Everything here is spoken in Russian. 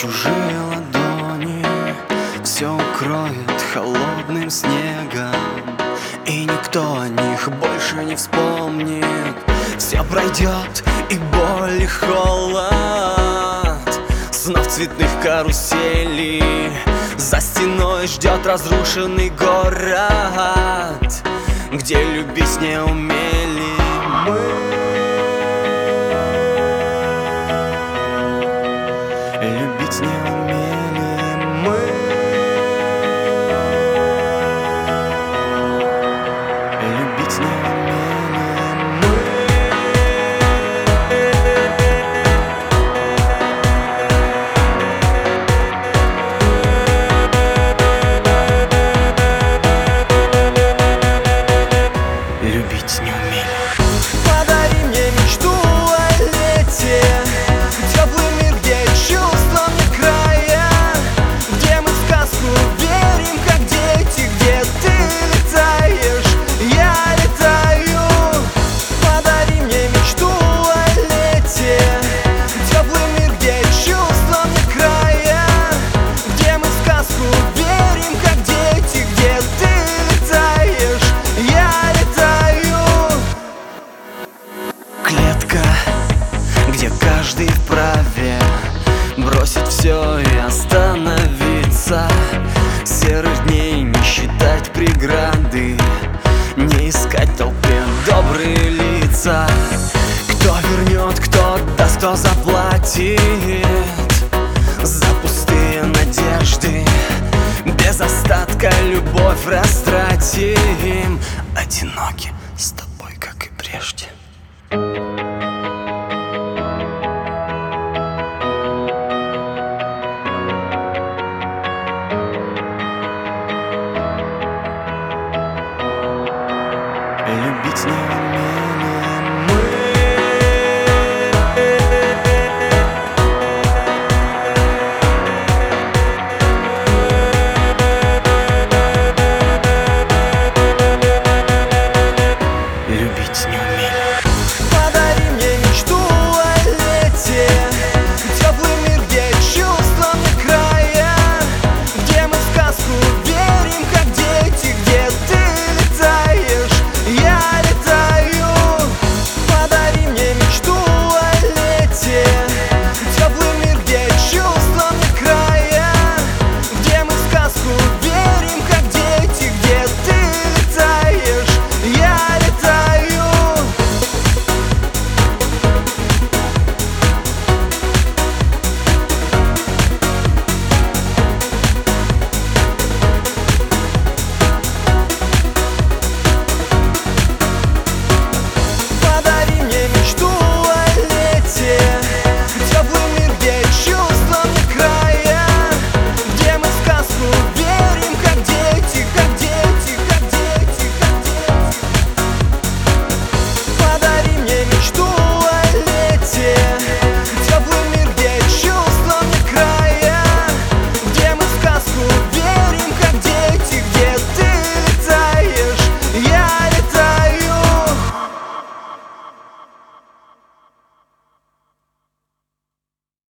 Чужие ладони все укроет холодным снегом, и никто о них больше не вспомнит. Все пройдет, и боль, и холод снов цветных каруселей. За стеной ждет разрушенный город, где любить не умели мы. Любить не умели мы. Любить не умели мы. Любить не умели. Подари мне мечту о лете, теплый мир, где чувствам нет края, где мы в сказку верим, как дети, где ты летаешь, я летаю. Подари мне мечту о лете, теплый мир, где чувствам нет края, где мы в сказку верим, как дети, где ты летаешь, я летаю. Клетка, где каждый вправе бросить все и остановиться. Серых дней не считать преграды, не искать в толпе добрые лица. Кто вернет, кто даст, кто заплатит за пустые надежды. Без остатка любовь растратим, одиноки с тобой, как и прежде.